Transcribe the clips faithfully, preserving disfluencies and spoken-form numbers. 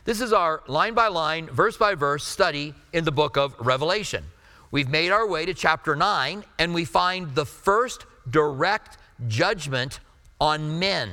This is our line-by-line, verse-by-verse study in the book of Revelation. We've made our way to chapter nine, and we find the first direct judgment on men.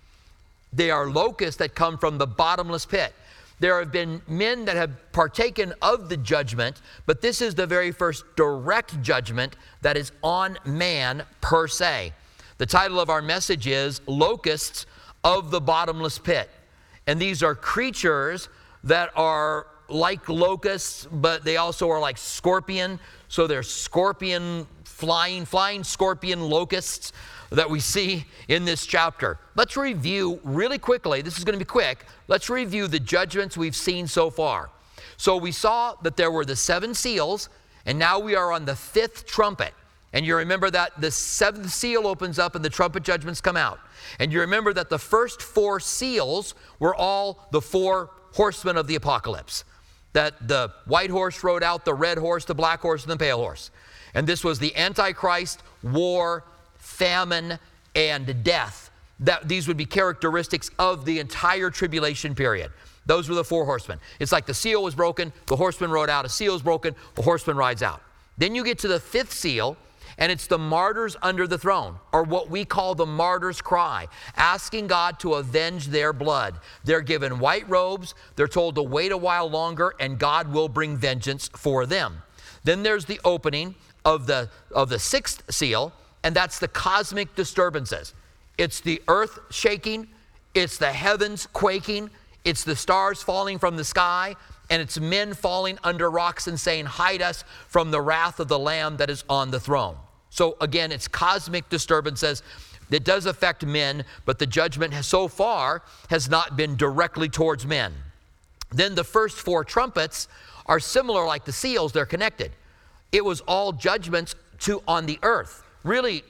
They are locusts that come from the bottomless pit. There have been men that have partaken of the judgment, but this is the very first direct judgment that is on man per se. The title of our message is Locusts of the Bottomless Pit. And these are creatures that are like locusts, but they also are like scorpion. So they're scorpion, flying, flying scorpion locusts that we see in this chapter. Let's review really quickly. This is going to be quick. Let's review the judgments we've seen so far. So we saw that there were the seven seals, and now we are on the fifth trumpet. And you remember that the seventh seal opens up and the trumpet judgments come out. And you remember that the first four seals were all the four horsemen of the apocalypse. That the white horse rode out, the red horse, the black horse, and the pale horse. And this was the Antichrist, war, famine, and death. That these would be characteristics of the entire tribulation period. Those were the four horsemen. It's like the seal was broken, the horseman rode out. A seal is broken, the horseman rides out. Then you get to the fifth seal, and it's the martyrs under the throne, or what we call the martyr's cry, asking God to avenge their blood. They're given white robes, they're told to wait a while longer, and God will bring vengeance for them. Then there's the opening of the, of the sixth seal, and that's the cosmic disturbances. It's the earth shaking, it's the heavens quaking, it's the stars falling from the sky, and it's men falling under rocks and saying, hide us from the wrath of the Lamb that is on the throne. So again, it's cosmic disturbances. It does affect men, but the judgment has, so far has not been directly towards men. Then the first four trumpets are similar like the seals, they're connected. It was all judgments to on the earth, really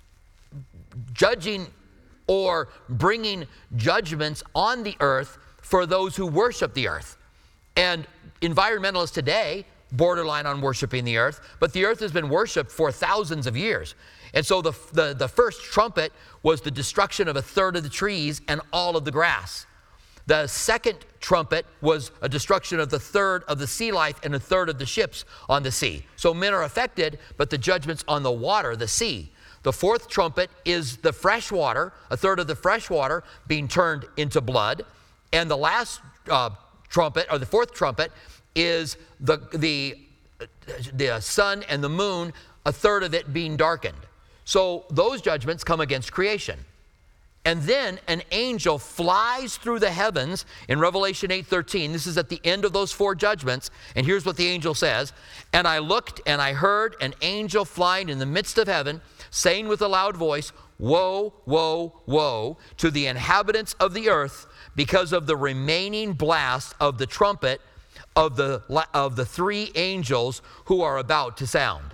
judging or bringing judgments on the earth for those who worship the earth. And environmentalists today borderline on worshiping the earth, but the earth has been worshiped for thousands of years. And so the, the, the first trumpet was the destruction of a third of the trees and all of the grass. The second trumpet was a destruction of the third of the sea life and a third of the ships on the sea. So men are affected, but the judgment's on the water, the sea. The fourth trumpet is the fresh water, a third of the fresh water being turned into blood. And the last uh, trumpet, or the fourth trumpet, is the, the, the sun and the moon, a third of it being darkened. So those judgments come against creation. And then an angel flies through the heavens in Revelation eight thirteen. This is at the end of those four judgments. And here's what the angel says. And I looked and I heard an angel flying in the midst of heaven, saying with a loud voice, woe, woe, woe to the inhabitants of the earth, because of the remaining blast of the trumpet of the, of the three angels who are about to sound.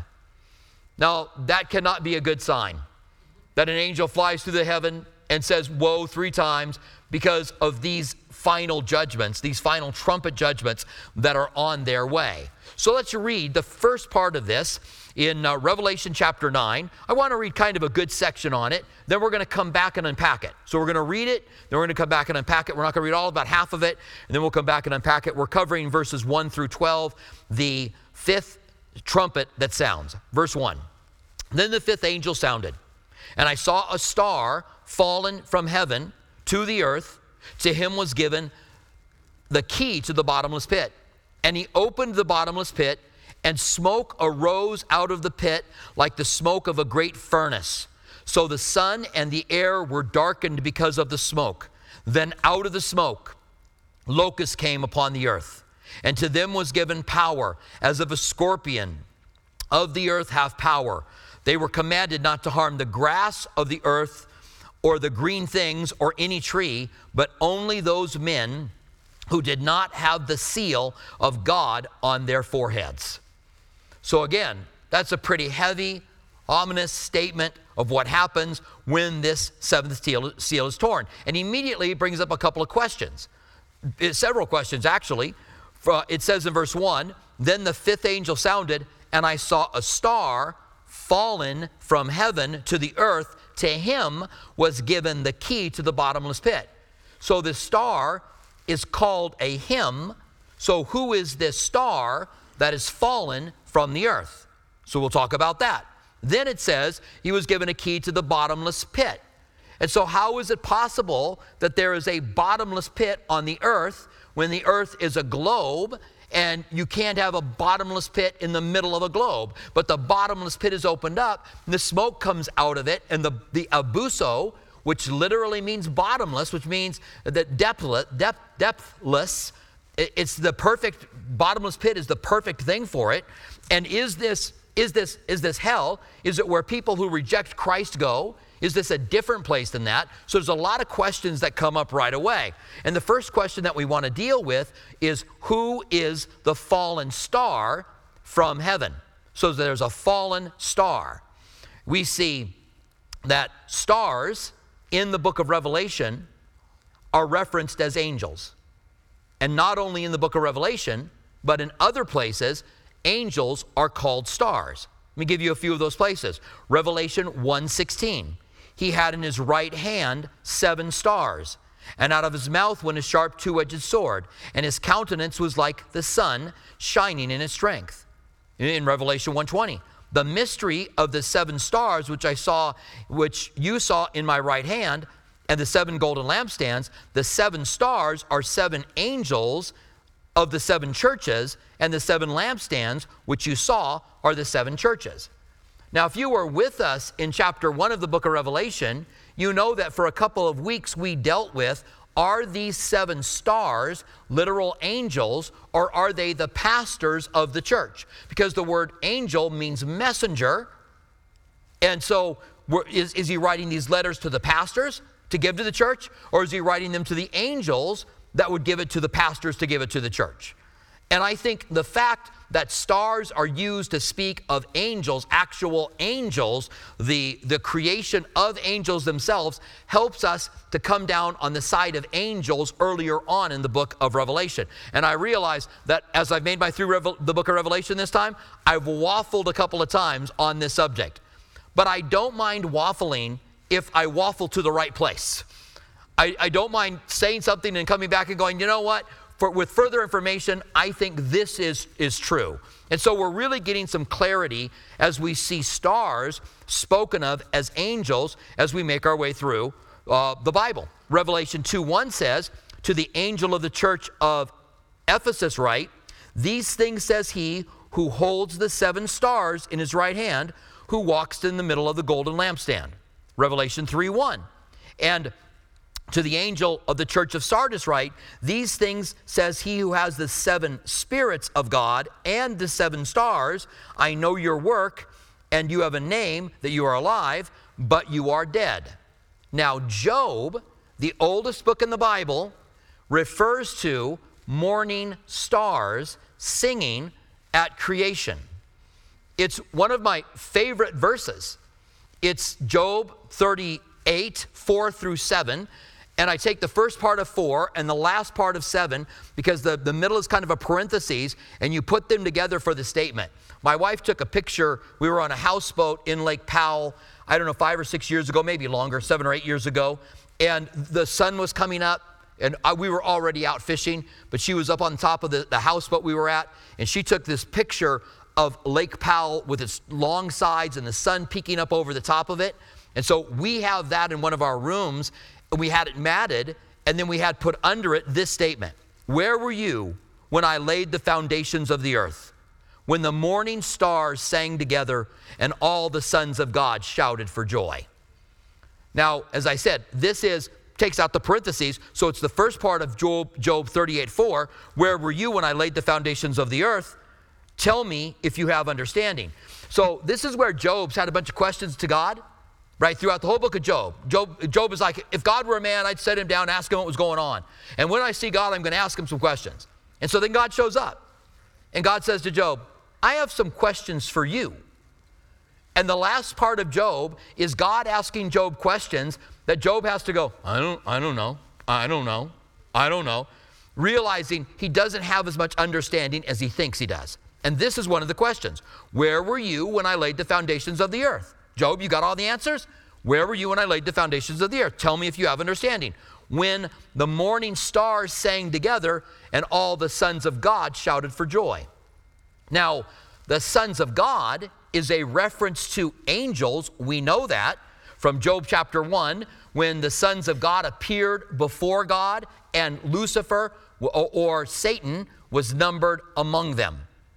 Now, that cannot be a good sign, that an angel flies through the heaven and says, woe, three times, because of these final judgments, these final trumpet judgments that are on their way. So let's read the first part of this in uh, Revelation chapter nine. I want to read kind of a good section on it. Then we're going to come back and unpack it. So we're going to read it, then we're going to come back and unpack it. We're not going to read all, about half of it, and then we'll come back and unpack it. We're covering verses one through twelve, the fifth trumpet that sounds. Verse one, then the fifth angel sounded, and I saw a star fallen from heaven to the earth. To him was given the key to the bottomless pit. And he opened the bottomless pit, and smoke arose out of the pit like the smoke of a great furnace. So the sun and the air were darkened because of the smoke. Then out of the smoke, locusts came upon the earth. And to them was given power, as of a scorpion of the earth have power. They were commanded not to harm the grass of the earth, or the green things, or any tree, but only those men who did not have the seal of God on their foreheads. So again, that's a pretty heavy, ominous statement of what happens when this seventh seal is torn. And immediately brings up a couple of questions. Several questions, actually. It says in verse one, then the fifth angel sounded, and I saw a star fallen from heaven to the earth. To him was given the key to the bottomless pit. So the star is called a him. So who is this star that is fallen from the earth? So we'll talk about that. Then it says he was given a key to the bottomless pit. And so how is it possible that there is a bottomless pit on the earth when the earth is a globe, and you can't have a bottomless pit in the middle of a globe? But the bottomless pit is opened up, and the smoke comes out of it, and the, the abuso, which literally means bottomless, which means that depthless, depth, depthless, it's the perfect, bottomless pit is the perfect thing for it. And is this, is this, is this hell? Is it where people who reject Christ go? Is this a different place than that? So there's a lot of questions that come up right away. And the first question that we want to deal with is, who is the fallen star from heaven? So there's a fallen star. We see that stars in the book of Revelation are referenced as angels. And not only in the book of Revelation, but in other places, angels are called stars. Let me give you a few of those places. Revelation one sixteen. He had in his right hand seven stars, and out of his mouth went a sharp two-edged sword, and his countenance was like the sun shining in its strength. In Revelation one twenty, the mystery of the seven stars which I saw, which you saw in my right hand, and the seven golden lampstands, the seven stars are seven angels of the seven churches, and the seven lampstands which you saw are the seven churches. Now, if you were with us in chapter one of the book of Revelation, you know that for a couple of weeks we dealt with, are these seven stars literal angels, or are they the pastors of the church? Because the word angel means messenger. And so is, is he writing these letters to the pastors to give to the church? Or is he writing them to the angels that would give it to the pastors to give it to the church? And I think the fact that stars are used to speak of angels, actual angels, the, the creation of angels themselves, helps us to come down on the side of angels earlier on in the book of Revelation. And I realize that as I've made my through Revel- the book of Revelation this time, I've waffled a couple of times on this subject. But I don't mind waffling if I waffle to the right place. I, I don't mind saying something and coming back and going, you know what? For, with further information, I think this is, is true. And so we're really getting some clarity as we see stars spoken of as angels as we make our way through uh, the Bible. Revelation two one says, to the angel of the church of Ephesus write, these things says he who holds the seven stars in his right hand, who walks in the middle of the golden lampstand. Revelation three one. And to the angel of the church of Sardis write, these things says he who has the seven spirits of God and the seven stars. I know your work, and you have a name that you are alive, but you are dead. Now Job, the oldest book in the Bible, refers to morning stars singing at creation. It's one of my favorite verses. It's Job thirty-eight, four through seven. And I take the first part of four and the last part of seven, because the, the middle is kind of a parenthesis, and you put them together for the statement. My wife took a picture. We were on a houseboat in Lake Powell, I don't know, five or six years ago, maybe longer, seven or eight years ago. And the sun was coming up, and I, we were already out fishing, but she was up on top of the, the houseboat we were at, and she took this picture of Lake Powell with its long sides and the sun peeking up over the top of it. And so we have that in one of our rooms. We had it matted, and then we had put under it this statement: where were you when I laid the foundations of the earth, when the morning stars sang together and all the sons of God shouted for joy? Now, as I said, this is takes out the parentheses, so it's the first part of Job, Job thirty-eight four, where were you when I laid the foundations of the earth? Tell me if you have understanding. So this is where Job's had a bunch of questions to God. Right, throughout the whole book of Job. Job. Job is like, if God were a man, I'd set him down and ask him what was going on. And when I see God, I'm going to ask him some questions. And so then God shows up. And God says to Job, I have some questions for you. And the last part of Job is God asking Job questions that Job has to go, I don't, I don't know, I don't know, I don't know, realizing he doesn't have as much understanding as he thinks he does. And this is one of the questions. Where were you when I laid the foundations of the earth? Job, you got all the answers? Where were you when I laid the foundations of the earth? Tell me if you have understanding. when the morning stars sang together and all the sons of God shouted for joy. Now, the sons of God is a reference to angels. We know that from Job chapter one, when the sons of God appeared before God and Lucifer or Satan was numbered among them.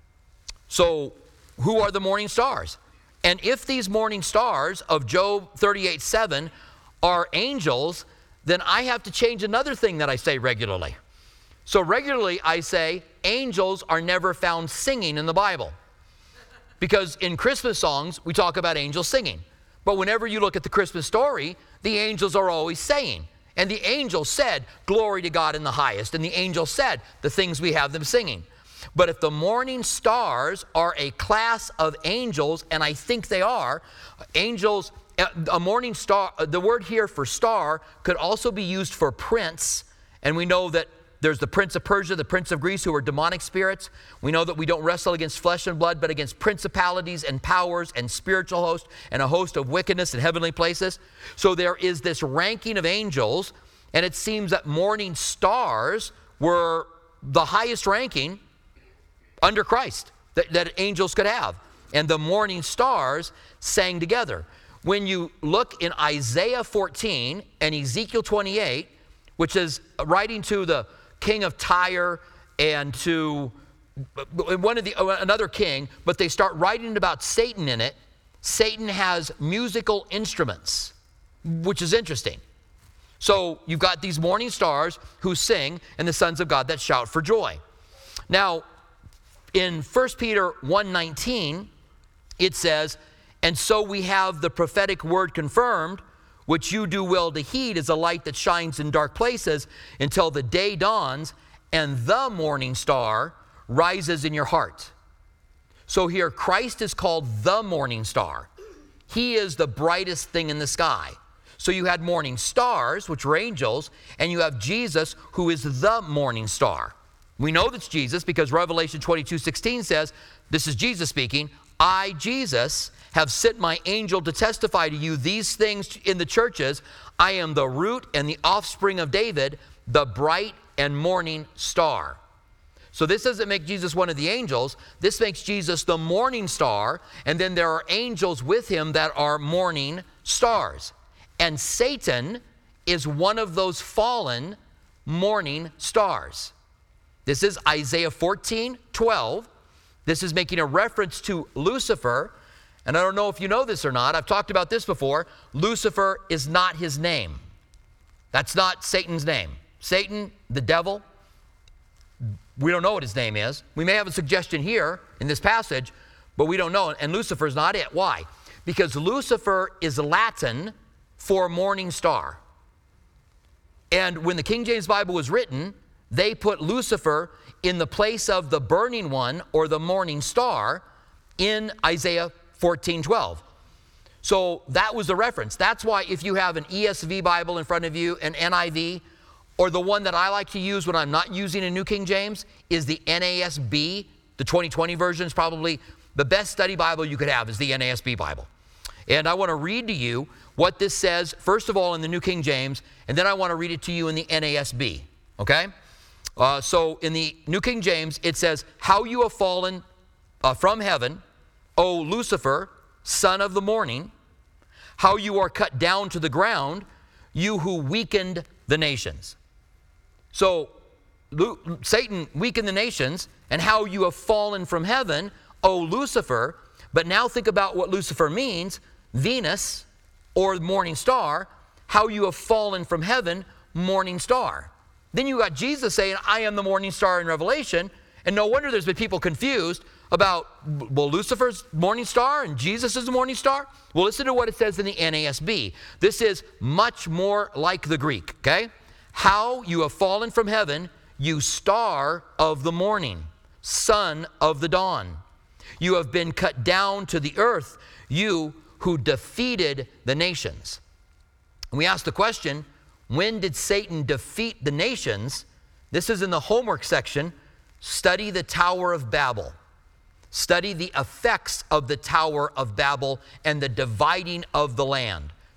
So who are the morning stars? And if these morning stars of Job thirty-eight seven are angels, then I have to change another thing that I say regularly. So regularly I say angels are never found singing in the Bible. Because in Christmas songs, we talk about angels singing. But whenever you look at the Christmas story, the angels are always saying. And the angel said, glory to God in the highest. And the angel said the things we have them singing. But if the morning stars are a class of angels, and I think they are, angels, a morning star, the word here for star could also be used for prince. And we know that there's the prince of Persia, the prince of Greece, who are demonic spirits. We know that we don't wrestle against flesh and blood, but against principalities and powers and spiritual hosts and a host of wickedness in heavenly places. So there is this ranking of angels, and it seems that morning stars were the highest ranking under Christ that, that angels could have. And the morning stars sang together. When you look in Isaiah fourteen and Ezekiel twenty-eight, which is writing to the king of Tyre and to one of the another king, but they start writing about Satan in it. Satan has musical instruments, which is interesting. So you've got these morning stars who sing and the sons of God that shout for joy. Now, in First Peter one nineteen, it says, and so we have the prophetic word confirmed, which you do well to heed as a light that shines in dark places until the day dawns and the morning star rises in your heart. So here, Christ is called the morning star. He is the brightest thing in the sky. So you had morning stars, which were angels, and you have Jesus, who is the morning star. We know that's Jesus because Revelation twenty-two sixteen says, this is Jesus speaking, I, Jesus, have sent my angel to testify to you these things in the churches. I am the root and the offspring of David, the bright and morning star. So this doesn't make Jesus one of the angels. This makes Jesus the morning star, and then there are angels with him that are morning stars. And Satan is one of those fallen morning stars. This is Isaiah fourteen twelve. This is making a reference to Lucifer. And I don't know if you know this or not. I've talked about this before. Lucifer is not his name. That's not Satan's name. Satan, the devil, we don't know what his name is. We may have a suggestion here in this passage, but we don't know. And Lucifer is not it. Why? Because Lucifer is Latin for morning star. And when the King James Bible was written, they put Lucifer in the place of the burning one or the morning star in Isaiah fourteen twelve. So that was the reference. That's why if you have an E S V Bible in front of you, an N I V, or the one that I like to use when I'm not using a New King James is the N A S B. The twenty twenty version is probably the best study Bible you could have is the N A S B Bible. And I want to read to you what this says, first of all, in the New King James, and then I want to read it to you in the N A S B, okay? Uh, so in the New King James, it says, how you have fallen uh, from heaven, O Lucifer, son of the morning, how you are cut down to the ground, you who weakened the nations. So Lu- Satan weakened the nations, and how you have fallen from heaven, O Lucifer. But now think about what Lucifer means, Venus, or morning star, how you have fallen from heaven, morning star. Then you got Jesus saying, I am the morning star in Revelation, and no wonder there's been people confused about, well, Lucifer's morning star and Jesus is the morning star? Well, listen to what it says in the N A S B. This is much more like the Greek, okay? How you have fallen from heaven, you star of the morning, son of the dawn. You have been cut down to the earth, you who defeated the nations. And we ask the question, when did Satan defeat the nations? This is in the homework section. Study the Tower of Babel. Study the effects of the Tower of Babel and the dividing of the land.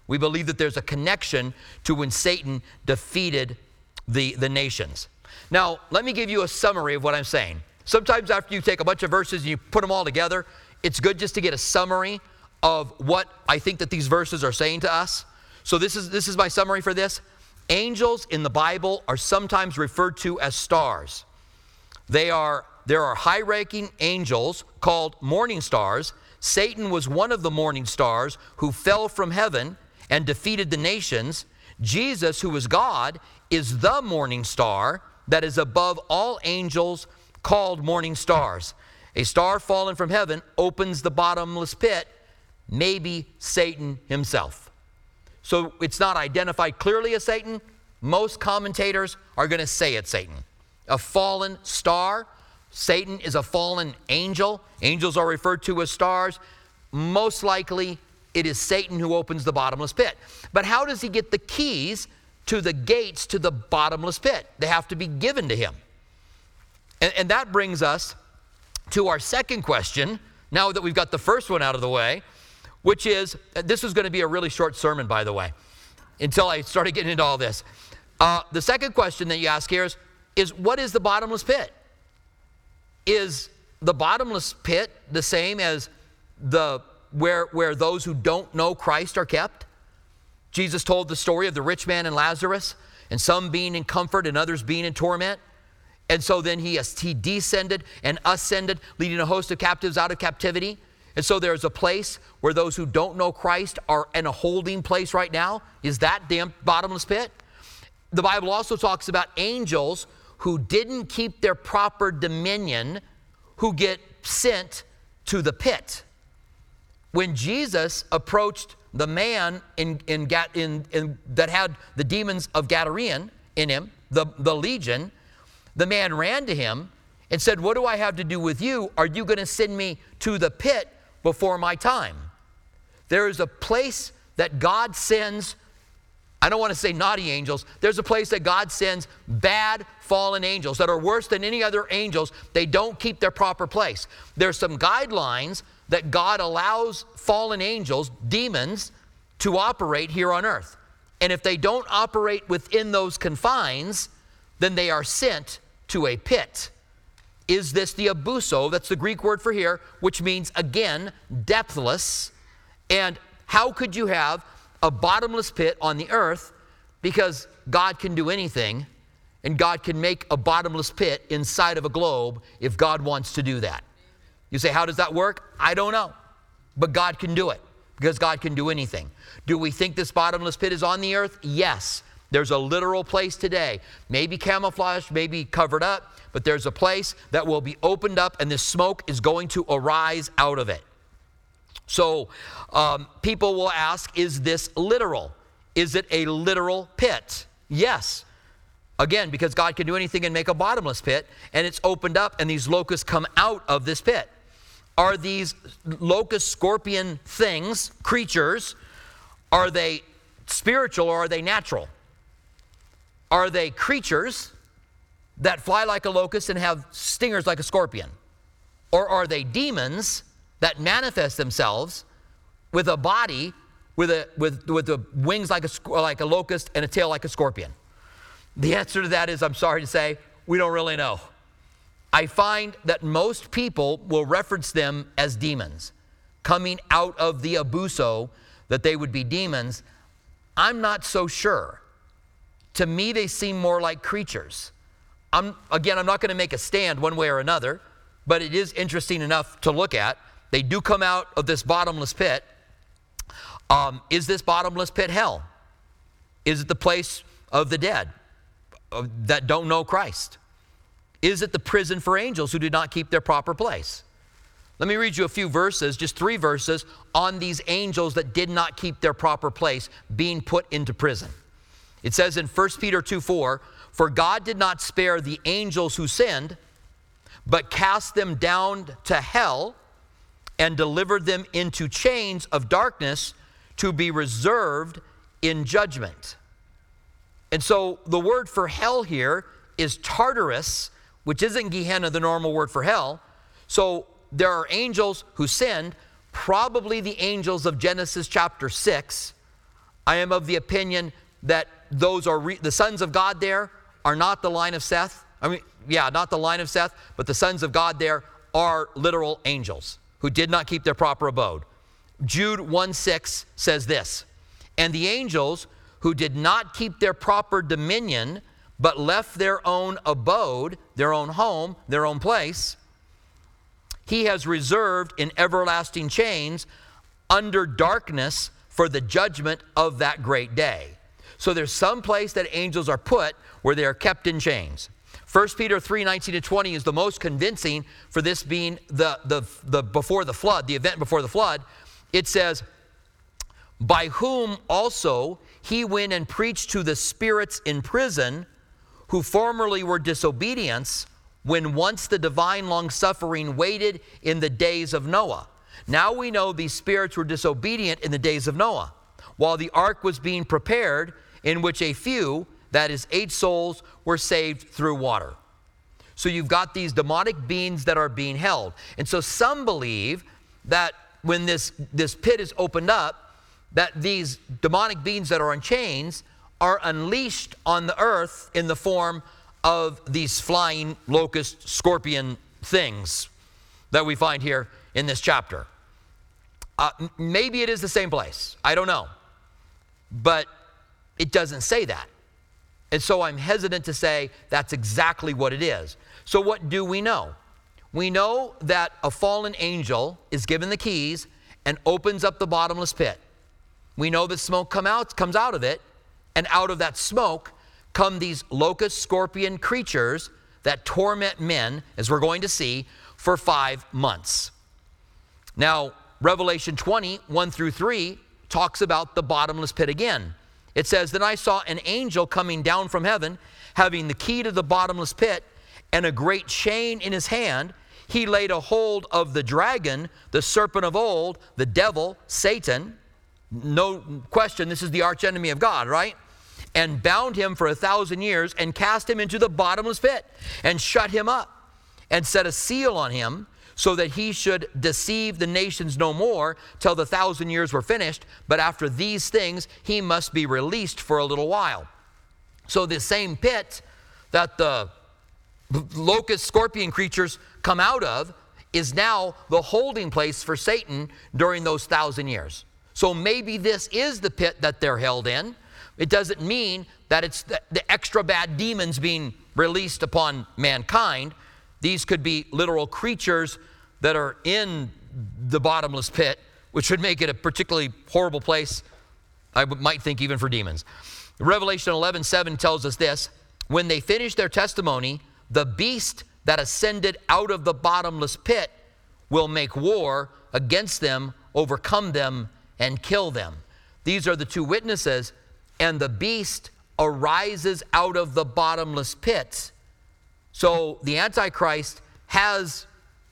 We believe that there's a connection to when Satan defeated the, the nations. Now, let me give you a summary of what I'm saying. Sometimes after you take a bunch of verses and you put them all together, it's good just to get a summary of what I think that these verses are saying to us. So this is, this is my summary for this. Angels in the Bible are sometimes referred to as stars. They are, there are high-ranking angels called morning stars. Satan was one of the morning stars who fell from heaven and defeated the nations. Jesus, who is God, is the morning star that is above all angels called morning stars. A star fallen from heaven opens the bottomless pit, maybe Satan himself. So it's not identified clearly as Satan. Most commentators are going to say it's Satan. A fallen star. Satan is a fallen angel. Angels are referred to as stars. Most likely it is Satan who opens the bottomless pit. But how does he get the keys to the gates to the bottomless pit? They have to be given to him. And, and that brings us to our second question, now that we've got the first one out of the way, which is, this is going to be a really short sermon, by the way, until I started getting into all this. Uh, the second question that you ask here is, is what is the bottomless pit? Is the bottomless pit the same as the where, where those who don't know Christ are kept? Jesus told the story of the rich man and Lazarus, and some being in comfort and others being in torment. And so then he, he descended and ascended, leading a host of captives out of captivity. And so there's a place where those who don't know Christ are in a holding place right now. Is that the bottomless pit? The Bible also talks about angels who didn't keep their proper dominion, who get sent to the pit. When Jesus approached the man in, in, in, in, that had the demons of Gadarene in him, the, the legion, the man ran to him and said, "What do I have to do with you? Are you going to send me to the pit before my time?" There is a place that God sends, I don't want to say naughty angels, there's a place that God sends bad fallen angels that are worse than any other angels. They don't keep their proper place. There's some guidelines that God allows fallen angels, demons, to operate here on earth. And if they don't operate within those confines, then they are sent to a pit. Is this the abuso? That's the Greek word for here, which means, again, depthless. And how could you have a bottomless pit on the earth? Because God can do anything, and God can make a bottomless pit inside of a globe if God wants to do that. You say, how does that work? I don't know. But God can do it, because God can do anything. Do we think this bottomless pit is on the earth? Yes. There's a literal place today. Maybe camouflaged, maybe covered up, but there's a place that will be opened up, and this smoke is going to arise out of it. So um, people will ask, is this literal? Is it a literal pit? Yes. Again, because God can do anything and make a bottomless pit, and it's opened up, and these locusts come out of this pit. Are these locust scorpion things, creatures, are they spiritual or are they natural? Are they creatures that fly like a locust and have stingers like a scorpion? Or are they demons that manifest themselves with a body, with, a, with, with the wings like a, like a locust and a tail like a scorpion? The answer to that is, I'm sorry to say, we don't really know. I find that most people will reference them as demons, coming out of the abuso, that they would be demons. I'm not so sure. To me, they seem more like creatures. I'm, again, I'm not going to make a stand one way or another, but it is interesting enough to look at. They do come out of this bottomless pit. Um, is this bottomless pit hell? Is it the place of the dead uh, that don't know Christ? Is it the prison for angels who did not keep their proper place? Let me read you a few verses, just three verses, on these angels that did not keep their proper place being put into prison. It says in First Peter two four, "For God did not spare the angels who sinned, but cast them down to hell and delivered them into chains of darkness to be reserved in judgment." And so the word for hell here is Tartarus, which isn't Gehenna, the normal word for hell. So there are angels who sinned, probably the angels of Genesis chapter six. I am of the opinion that those are re- the sons of God there are not the line of Seth. I mean, yeah, not the line of Seth, but the sons of God there are literal angels who did not keep their proper abode. Jude one six says this, and the angels who did not keep their proper dominion, but left their own abode, their own home, their own place, he has reserved in everlasting chains under darkness for the judgment of that great day. So there's some place that angels are put where they are kept in chains. First Peter three nineteen to twenty is the most convincing for this being the, the, the before the flood, the event before the flood. It says, by whom also he went and preached to the spirits in prison, who formerly were disobedience, when once the divine long-suffering waited in the days of Noah. Now we know these spirits were disobedient in the days of Noah, while the ark was being prepared, in which a few, that is eight souls, were saved through water. So you've got these demonic beings that are being held. And so some believe that when this, this pit is opened up, that these demonic beings that are in chains are unleashed on the earth in the form of these flying locust scorpion things that we find here in this chapter. Uh, maybe it is the same place. I don't know. But it doesn't say that. And so I'm hesitant to say that's exactly what it is. So what do we know? We know that a fallen angel is given the keys and opens up the bottomless pit. We know that smoke come out, comes out of it, and out of that smoke come these locust scorpion creatures that torment men, as we're going to see, for five months. Now, Revelation twenty, one through three, talks about the bottomless pit again. It says, then I saw an angel coming down from heaven, having the key to the bottomless pit and a great chain in his hand. He laid a hold of the dragon, the serpent of old, the devil, Satan. No question, this is the archenemy of God, right? And bound him for a thousand years and cast him into the bottomless pit and shut him up and set a seal on him so that he should deceive the nations no more till the thousand years were finished. But after these things, he must be released for a little while. So this same pit that the locust scorpion creatures come out of is now the holding place for Satan during those thousand years. So maybe this is the pit that they're held in. It doesn't mean that it's the, the extra bad demons being released upon mankind. These could be literal creatures that are in the bottomless pit, which would make it a particularly horrible place, I might think, even for demons. Revelation eleven seven tells us this, when they finished their testimony, the beast that ascended out of the bottomless pit will make war against them, overcome them, and kill them. These are the two witnesses, and the beast arises out of the bottomless pit. So the Antichrist has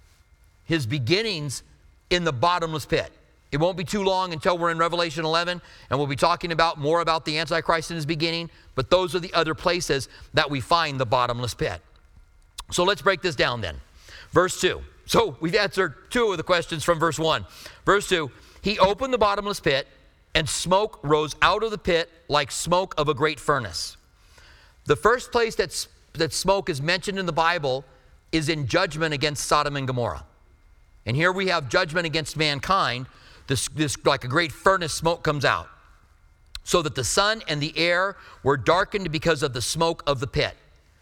his beginnings in the bottomless pit. It won't be too long until we're in Revelation eleven, and we'll be talking about more about the Antichrist in his beginning, but those are the other places that we find the bottomless pit. So let's break this down then. Verse two. So we've answered two of the questions from verse one. Verse two, he opened the bottomless pit, and smoke rose out of the pit like smoke of a great furnace. The first place that, that smoke is mentioned in the Bible is in judgment against Sodom and Gomorrah. And here we have judgment against mankind. This, this like a great furnace smoke comes out. So that the sun and the air were darkened because of the smoke of the pit.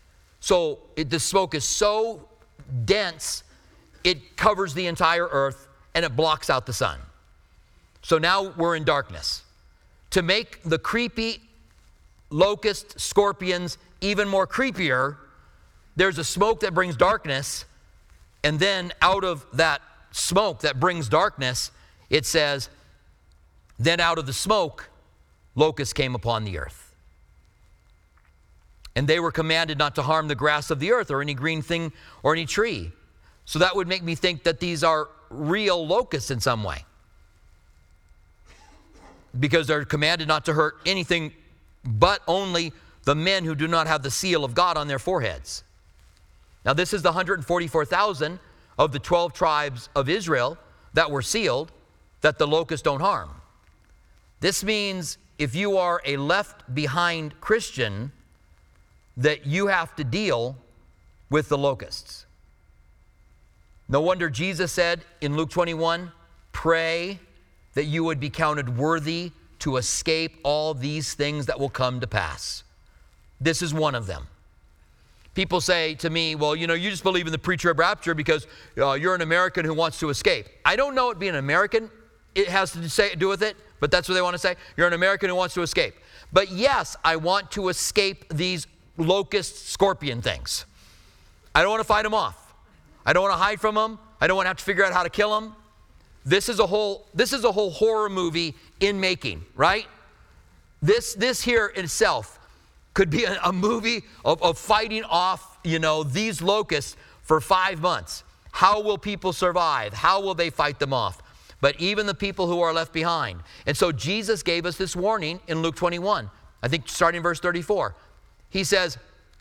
So it, the smoke is so dense, it covers the entire earth and it blocks out the sun. So now we're in darkness. To make the creepy locust scorpions even more creepier, there's a smoke that brings darkness, and then out of that smoke that brings darkness, it says, then out of the smoke, locusts came upon the earth. And they were commanded not to harm the grass of the earth or any green thing or any tree. So that would make me think that these are real locusts in some way, because they're commanded not to hurt anything but only the men who do not have the seal of God on their foreheads. Now this is the one hundred forty-four thousand of the twelve tribes of Israel that were sealed, that the locusts don't harm. This means if you are a left-behind Christian, that you have to deal with the locusts. No wonder Jesus said in Luke twenty-one, pray that you would be counted worthy to escape all these things that will come to pass. This is one of them. People say to me, well, you know, you just believe in the pre-trib rapture because uh, you're an American who wants to escape. I don't know what being an American it has to say, do with it, but that's what they want to say. You're an American who wants to escape. But yes, I want to escape these locust scorpion things. I don't want to fight them off. I don't want to hide from them. I don't want to have to figure out how to kill them. This is a whole, this is a whole horror movie in making, right? This, this here itself could be a, a movie of, of fighting off, you know, these locusts for five months. How will people survive? How will they fight them off? But even the people who are left behind. And so Jesus gave us this warning in Luke twenty-one. I think starting in verse thirty-four. He says,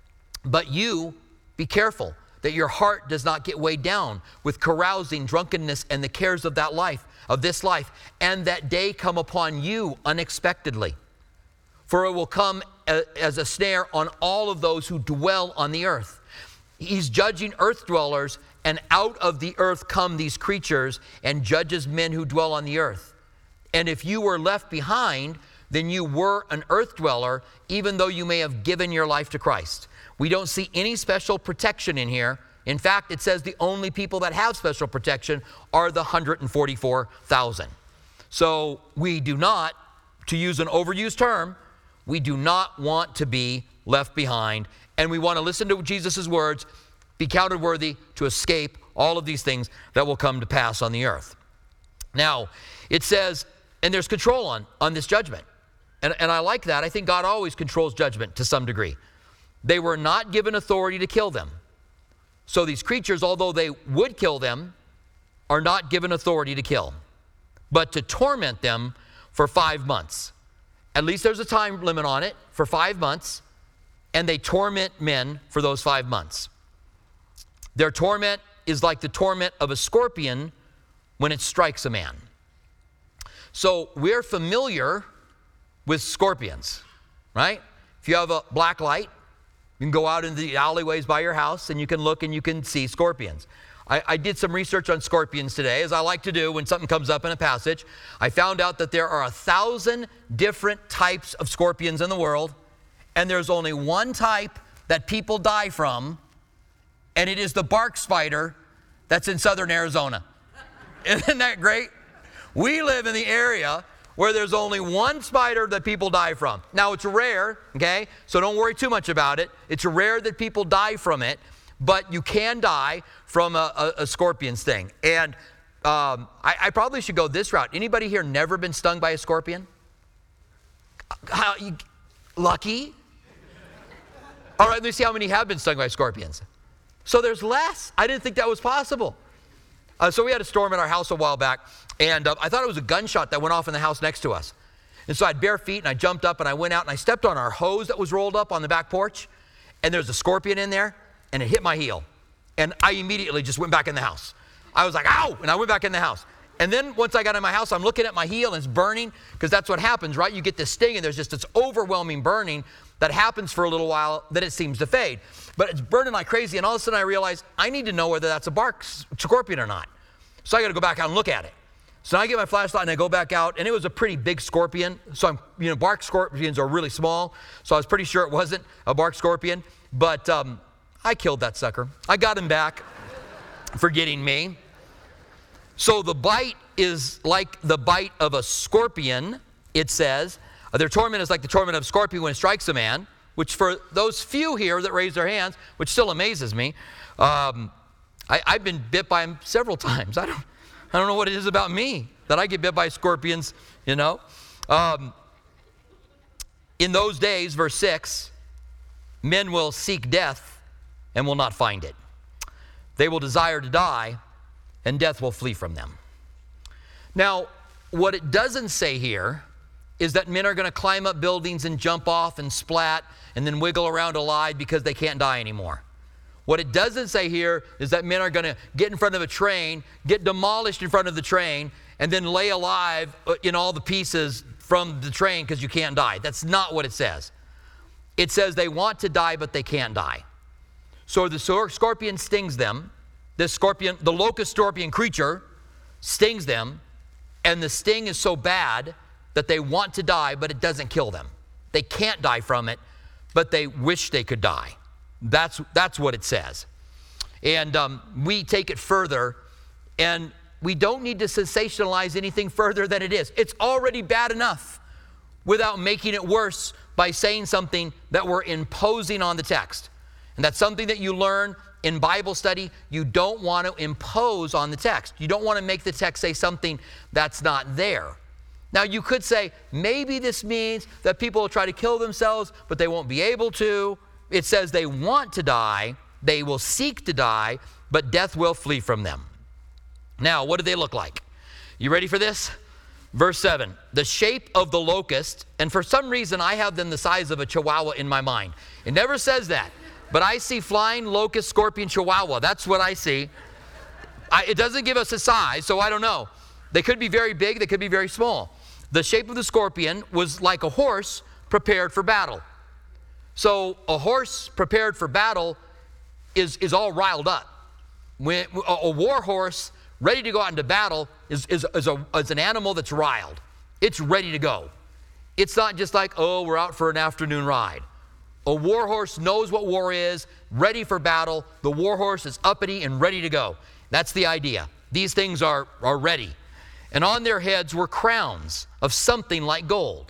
but you be careful that your heart does not get weighed down with carousing, drunkenness, and the cares of that life, of this life, and that day come upon you unexpectedly. For it will come as a snare on all of those who dwell on the earth. He's judging earth dwellers, and out of the earth come these creatures, and judges men who dwell on the earth. And if you were left behind, then you were an earth dweller, even though you may have given your life to Christ. We don't see any special protection in here. In fact, it says the only people that have special protection are the one hundred forty-four thousand. So we do not, to use an overused term, we do not want to be left behind, and we want to listen to Jesus' words, be counted worthy to escape all of these things that will come to pass on the earth. Now, it says, and there's control on, on this judgment. And, and I like that. I think God always controls judgment to some degree. They were not given authority to kill them. So these creatures, although they would kill them, are not given authority to kill, but to torment them for five months. At least there's a time limit on it, for five months, and they torment men for those five months. Their torment is like the torment of a scorpion when it strikes a man. So we're familiar with scorpions, right? If you have a black light, you can go out into the alleyways by your house and you can look and you can see scorpions. I, I did some research on scorpions today, as I like to do when something comes up in a passage. I found out that there are a thousand different types of scorpions in the world, and there's only one type that people die from, and it is the bark spider that's in southern Arizona. Isn't that great? We live in the area where there's only one spider that people die from. Now, it's rare, okay? So don't worry too much about it. It's rare that people die from it, but you can die from a, a, a scorpion sting. And um, I, I probably should go this route. Anybody here never been stung by a scorpion? How, you, lucky? All right, let me see how many have been stung by scorpions. So there's less. I didn't think that was possible. Uh, so we had a storm in our house a while back, and uh, I thought it was a gunshot that went off in the house next to us. And so I had bare feet, and I jumped up, and I went out, and I stepped on our hose that was rolled up on the back porch, and there's a scorpion in there, and it hit my heel. And I immediately just went back in the house. I was like, ow, and I went back in the house. And then once I got in my house, I'm looking at my heel, and it's burning, because that's what happens, right? You get this sting, and there's just this overwhelming burning that happens for a little while, then it seems to fade. But it's burning like crazy, and all of a sudden I realize I need to know whether that's a bark scorpion or not. So I got to go back out and look at it. So I get my flashlight and I go back out, and it was a pretty big scorpion. So I'm, you know, bark scorpions are really small, so I was pretty sure it wasn't a bark scorpion. But um, I killed that sucker. I got him back for getting me. So the bite is like the bite of a scorpion, it says. Their torment is like the torment of a scorpion when it strikes a man, which for those few here that raise their hands, which still amazes me, um, I, I've been bit by them several times. I don't, I don't know what it is about me that I get bit by scorpions, you know. Um, in those days, verse six, men will seek death and will not find it. They will desire to die, and death will flee from them. Now, what it doesn't say here is that men are going to climb up buildings and jump off and splat and then wiggle around alive because they can't die anymore. What it doesn't say here is that men are going to get in front of a train, get demolished in front of the train, and then lay alive in all the pieces from the train because you can't die. That's not what it says. It says they want to die, but they can't die. So the scorpion stings them. This scorpion, the locust scorpion creature, stings them, and the sting is so bad that they want to die, but it doesn't kill them. They can't die from it, but they wish they could die. That's, that's what it says. And um, we take it further, and we don't need to sensationalize anything further than it is. It's already bad enough without making it worse by saying something that we're imposing on the text. And that's something that you learn in Bible study. You don't want to impose on the text. You don't want to make the text say something that's not there. Now, you could say, maybe this means that people will try to kill themselves, but they won't be able to. It says they want to die, they will seek to die, but death will flee from them. Now, what do they look like? You ready for this? Verse seven, the shape of the locust, and for some reason I have them the size of a chihuahua in my mind. It never says that, but I see flying locust, scorpion, chihuahua. That's what I see. I, it doesn't give us a size, so I don't know. They could be very big, they could be very small. The shape of the scorpion was like a horse prepared for battle. So a horse prepared for battle is, is all riled up. When, a, a war horse ready to go out into battle is, is, is, a, is an animal that's riled. It's ready to go. It's not just like, oh, we're out for an afternoon ride. A war horse knows what war is, ready for battle. The war horse is uppity and ready to go. That's the idea. These things are, are ready. And on their heads were crowns of something like gold.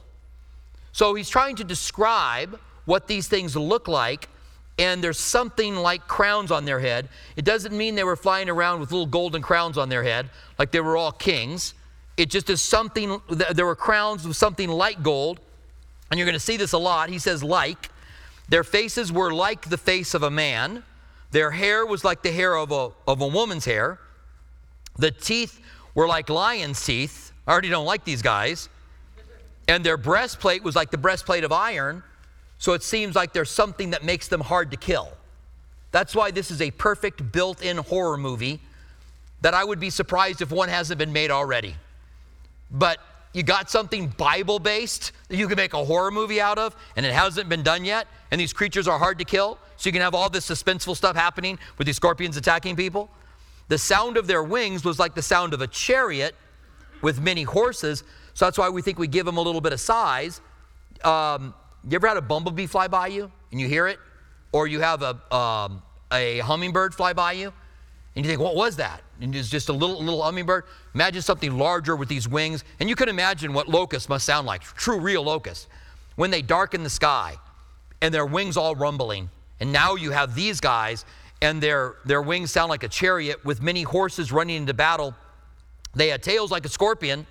So he's trying to describe what these things look like, and there's something like crowns on their head. It doesn't mean they were flying around with little golden crowns on their head, like they were all kings. It just is something, there were crowns with something like gold, and you're going to see this a lot. He says like. Their faces were like the face of a man. Their hair was like the hair of a, of a woman's hair. The teeth were like lion's teeth. I already don't like these guys. And their breastplate was like the breastplate of iron. So it seems like there's something that makes them hard to kill. That's why this is a perfect built-in horror movie that I would be surprised if one hasn't been made already. But you got something Bible-based that you can make a horror movie out of, and it hasn't been done yet, and these creatures are hard to kill, so you can have all this suspenseful stuff happening with these scorpions attacking people. The sound of their wings was like the sound of a chariot with many horses, so that's why we think we give them a little bit of size. Um, you ever had a bumblebee fly by you, and you hear it? Or you have a, um, a hummingbird fly by you, and you think, what was that? And it's just a little, little hummingbird. Imagine something larger with these wings. And you can imagine what locusts must sound like, true, real locusts. When they darken the sky and their wings all rumbling. And now you have these guys and their, their wings sound like a chariot with many horses running into battle. They had tails like a scorpion,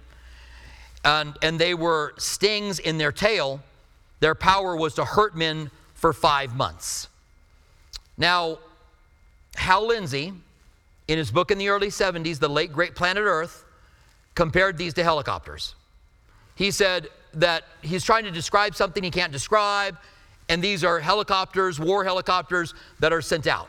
and, and they were stings in their tail. Their power was to hurt men for five months. Now, Hal Lindsey, in his book in the early seventies, The Late Great Planet Earth, compared these to helicopters. He said that he's trying to describe something he can't describe, and these are helicopters, war helicopters, that are sent out.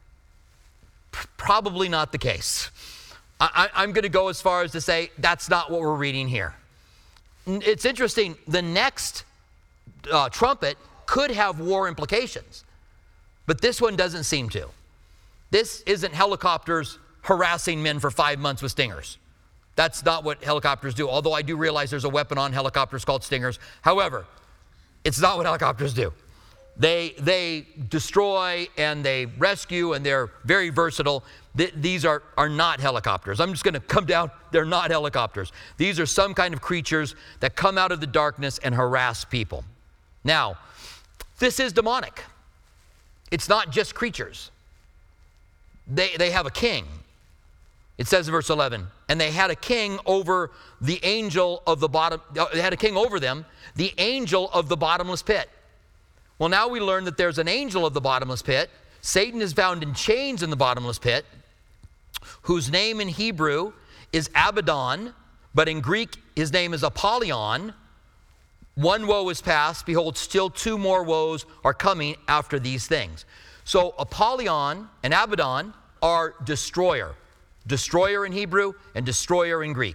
P- probably not the case. I- I- I'm going to go as far as to say that's not what we're reading here. It's interesting, the next uh, trumpet could have war implications, but this one doesn't seem to. This isn't helicopters harassing men for five months with stingers. That's not what helicopters do, although I do realize there's a weapon on helicopters called stingers. However, it's not what helicopters do. They, they destroy and they rescue, and they're very versatile. Th- these are, are not helicopters. I'm just going to come down. They're not helicopters. These are some kind of creatures that come out of the darkness and harass people. Now, this is demonic. It's not just creatures. They, they have a king. It says in verse eleven, and they had a king over the angel of the bottom, they had a king over them, the angel of the bottomless pit. Well, now we learn that there's an angel of the bottomless pit. Satan is bound in chains in the bottomless pit, whose name in Hebrew is Abaddon, but in Greek his name is Apollyon. One woe is past, behold, still two more woes are coming after these things. So Apollyon and Abaddon are destroyer. Destroyer in Hebrew and destroyer in Greek.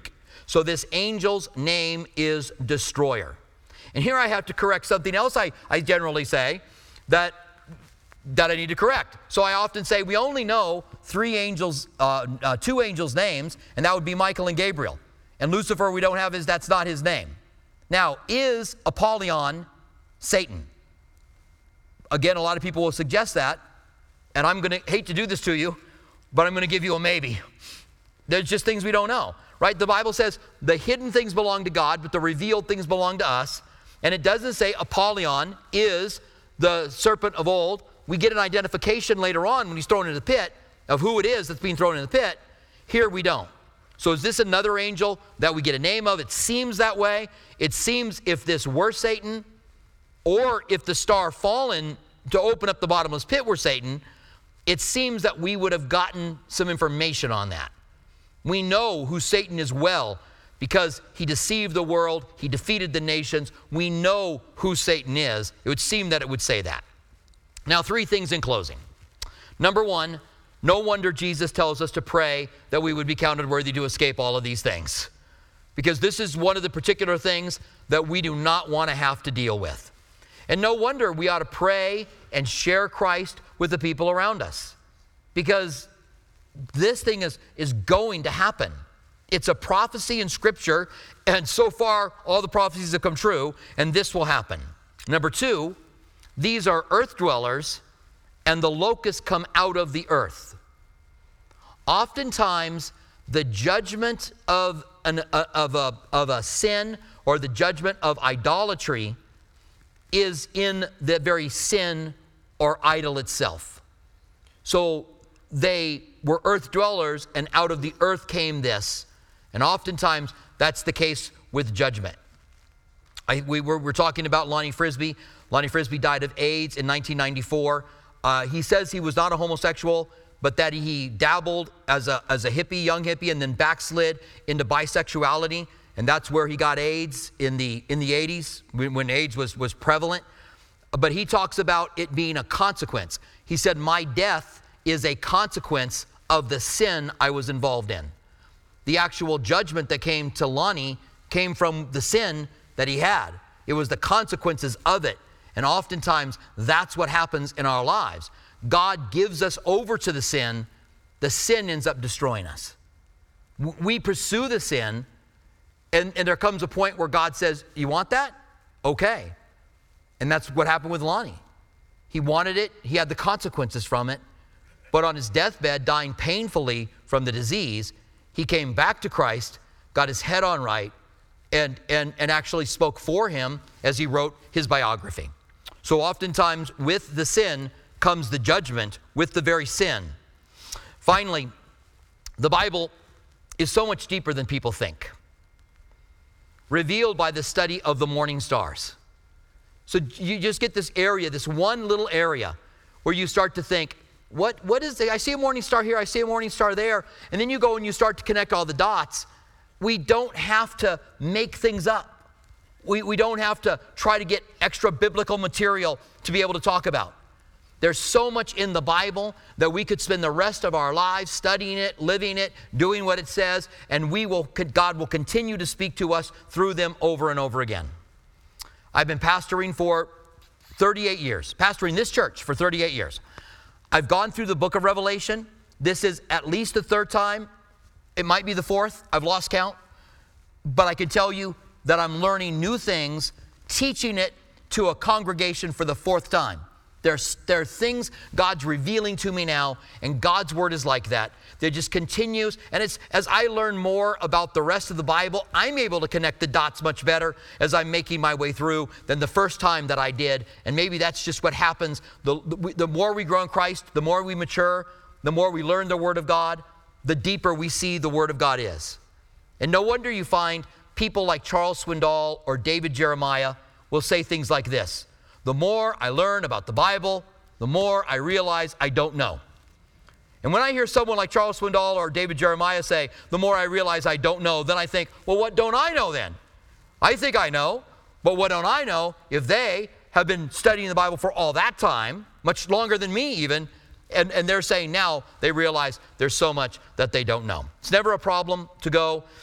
So this angel's name is Destroyer. And here I have to correct something else I, I generally say that, that I need to correct. So I often say we only know three angels, uh, uh, two angels' names, and that would be Michael and Gabriel. And Lucifer we don't have his, that's not his name. Now, is Apollyon Satan? Again, a lot of people will suggest that, and I'm going to hate to do this to you, but I'm going to give you a maybe. There's just things we don't know, right? The Bible says the hidden things belong to God, but the revealed things belong to us. And it doesn't say Apollyon is the serpent of old. We get an identification later on when he's thrown into the pit of who it is that's being thrown in the pit. Here we don't. So is this another angel that we get a name of? It seems that way. It seems if this were Satan, or if the star fallen to open up the bottomless pit were Satan, it seems that we would have gotten some information on that. We know who Satan is well because he deceived the world, he defeated the nations. We know who Satan is. It would seem that it would say that. Now, three things in closing. Number one, no wonder Jesus tells us to pray that we would be counted worthy to escape all of these things. Because this is one of the particular things that we do not want to have to deal with. And no wonder we ought to pray and share Christ with the people around us. Because this thing is, is going to happen. It's a prophecy in Scripture, and so far all the prophecies have come true, and this will happen. Number two, these are earth dwellers, and the locusts come out of the earth. Oftentimes, the judgment of, an, uh, of, a, of a sin or the judgment of idolatry is in the very sin or idol itself. So they were earth dwellers, and out of the earth came this. And oftentimes, that's the case with judgment. I, we were, we're talking about Lonnie Frisbee. Lonnie Frisbee died of AIDS in nineteen ninety-four. Uh, he says he was not a homosexual, but that he dabbled as a, as a hippie, young hippie, and then backslid into bisexuality. And that's where he got AIDS in the, in the eighties, when, when AIDS was, was prevalent. But he talks about it being a consequence. He said, my death is a consequence of the sin I was involved in. The actual judgment that came to Lonnie came from the sin that he had. It was the consequences of it. And oftentimes, that's what happens in our lives. God gives us over to the sin. The sin ends up destroying us. We pursue the sin, and, and there comes a point where God says, you want that? Okay. And that's what happened with Lonnie. He wanted it. He had the consequences from it. But on his deathbed, dying painfully from the disease, he came back to Christ, got his head on right, and, and, and actually spoke for him as he wrote his biography. So oftentimes with the sin comes the judgment with the very sin. Finally, the Bible is so much deeper than people think. Revealed by the study of the morning stars. So you just get this area, this one little area, where you start to think, what, what is it? I see a morning star here, I see a morning star there, and then you go and you start to connect all the dots. We don't have to make things up. We, we don't have to try to get extra biblical material to be able to talk about. There's so much in the Bible that we could spend the rest of our lives studying it, living it, doing what it says, and we will, God will continue to speak to us through them over and over again. I've been pastoring for thirty-eight years, pastoring this church for thirty-eight years. I've gone through the book of Revelation. This is at least the third time. It might be the fourth. I've lost count. But I can tell you that I'm learning new things, teaching it to a congregation for the fourth time. There's, there are things God's revealing to me now, and God's word is like that. It just continues, and it's as I learn more about the rest of the Bible, I'm able to connect the dots much better as I'm making my way through than the first time that I did. And maybe that's just what happens. The, the, the more we grow in Christ, the more we mature, the more we learn the Word of God, the deeper we see the Word of God is. And no wonder you find people like Charles Swindoll or David Jeremiah will say things like this. The more I learn about the Bible, the more I realize I don't know. And when I hear someone like Charles Swindoll or David Jeremiah say, the more I realize I don't know, then I think, well, what don't I know then? I think I know, but what don't I know if they have been studying the Bible for all that time, much longer than me even, and, and they're saying now they realize there's so much that they don't know. It's never a problem to go,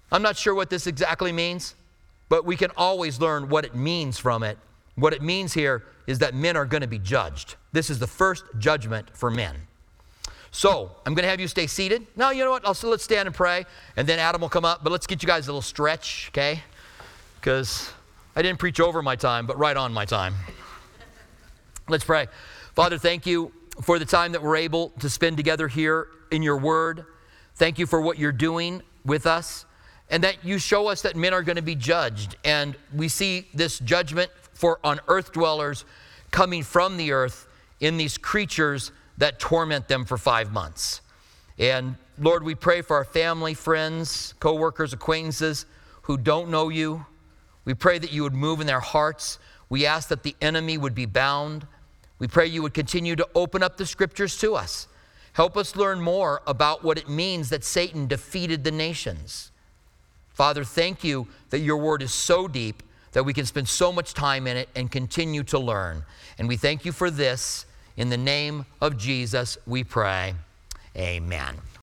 I'm not sure what this exactly means, but we can always learn what it means from it. What it means here is that men are going to be judged. This is the first judgment for men. So I'm going to have you stay seated. No, you know what? I'll, let's stand and pray, and then Adam will come up. But let's get you guys a little stretch, okay? Because I didn't preach over my time, but right on my time. Let's pray. Father, thank you for the time that we're able to spend together here in your word. Thank you for what you're doing with us, and that you show us that men are going to be judged. And we see this judgment for on earth dwellers coming from the earth in these creatures that torment them for five months. And Lord, we pray for our family, friends, co-workers, acquaintances who don't know you. We pray that you would move in their hearts. We ask that the enemy would be bound. We pray you would continue to open up the scriptures to us. Help us learn more about what it means that Satan defeated the nations. Father, thank you that your word is so deep that we can spend so much time in it and continue to learn. And we thank you for this. In the name of Jesus, we pray. Amen.